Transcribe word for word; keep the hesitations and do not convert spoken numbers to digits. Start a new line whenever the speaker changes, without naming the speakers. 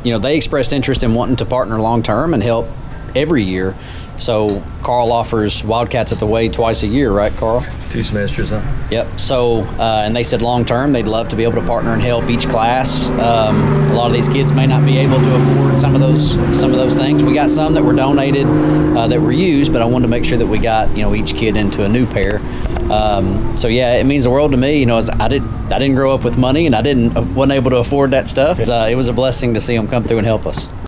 you know, they expressed interest in wanting to partner long term and help every year. So Carl offers Wildcats at the Way twice a year, right, Carl?
Two semesters, huh?
Yep. So, uh, and they said long term, they'd love to be able to partner and help each class. Um, a lot of these kids may not be able to afford some of those some of those things. We got some that were donated uh, that were used, but I wanted to make sure that we got, you know, each kid into a new pair. Um, so yeah, it means the world to me. You know, as I did I didn't grow up with money, and I didn't wasn't able to afford that stuff. Uh, it was a blessing to see them come through and help us.